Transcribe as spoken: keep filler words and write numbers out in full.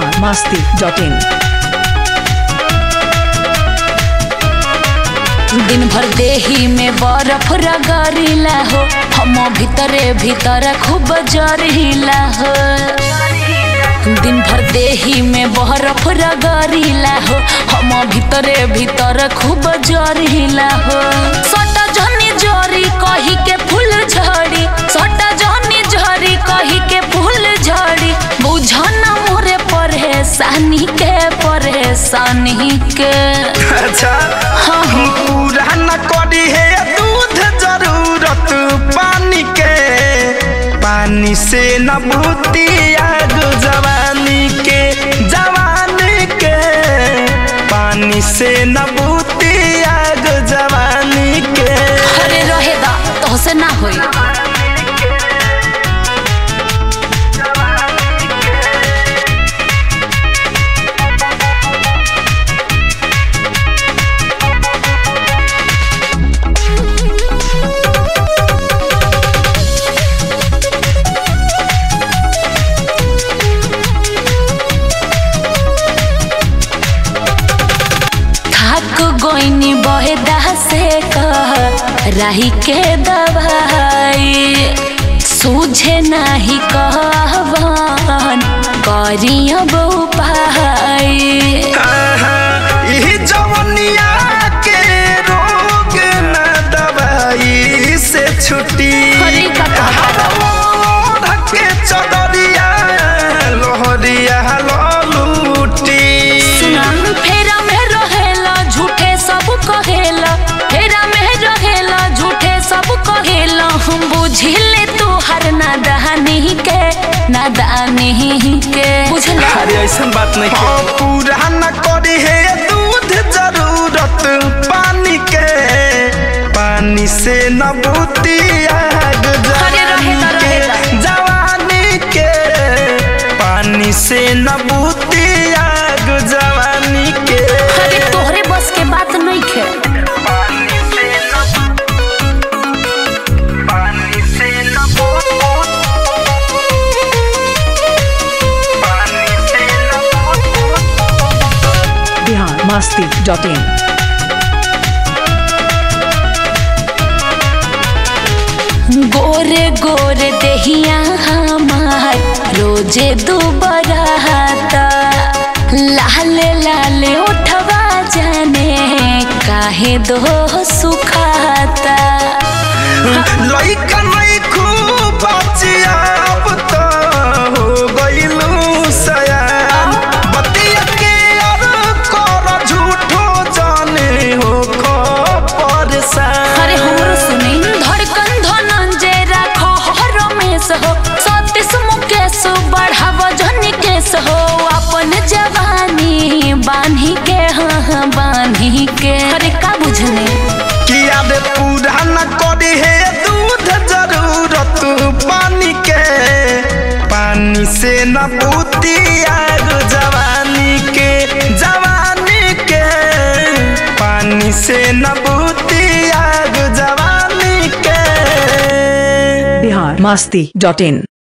Bihar Masti dot इन। दिन भर देही में बर्फ रगड़ीला हो, हम भीतरे भीतर खूब जरीला हो। दिन भर देही में बर्फ रगड़ीला हो, हम भीतरे भीतर खूब जरीला हो। सटा जनी जरी कही के फूल झड़ी, सटा जनी जरी कही के फूल झड़ी। बुझना मोरे परेशानी के परेशानी के। अच्छा हाँ पूरा न करी है दूध जरूरत पानी के, पानी से न बूती आग जवानी के, जवानी के पानी से न बूती आग जवानी के। अरे रहे दा तो से ना होई। गोइनी बहेदा से कह राही के दवाई, सूझे नाही कहवन करिया बहुपाई। जवनिया के रोग न दवाई से छुट्टी, के चदरिया लोहरिया ललूटी। फेरा में रहेला झूठे सब कहेला, फेरा में रहेला झूठे सब कहेला। हम बुझिले तू हर नादानी के, नादानी के बुझला। अरे ऐसा बात नहीं है। पूरा न करी है दूध जरूरत पानी के, पानी से न बूती आग जवानी के, जवानी के पानी से न बूती आग जवानी के। अरे तोहरे बस के बात नहीं है। Bihar Masti dot in. गोरे गोरे देहिया हमार रोजे दुबराता, लाले लाले उठवा जाने काहे दो सुखाता। लइका नहीं खूब बचिया अब तो हो गइलू सयान, बतिया के और कर झूठो जाने हो खो परेशान। अरे हमरो सुनी धड़कन धनंजय राखो रमेश हो, सतीश मुकेश बढ़ाव जनी केस हो। अपन जवानी बांधी के हाँ बांधी के। अरे का बुझने कि याद पूरा न करी है दूध जरूरत पानी के, पानी से न बूती आग जवानी के, जवानी के पानी से न बूती आग जवानी के। बिहार मस्ती डॉट इन।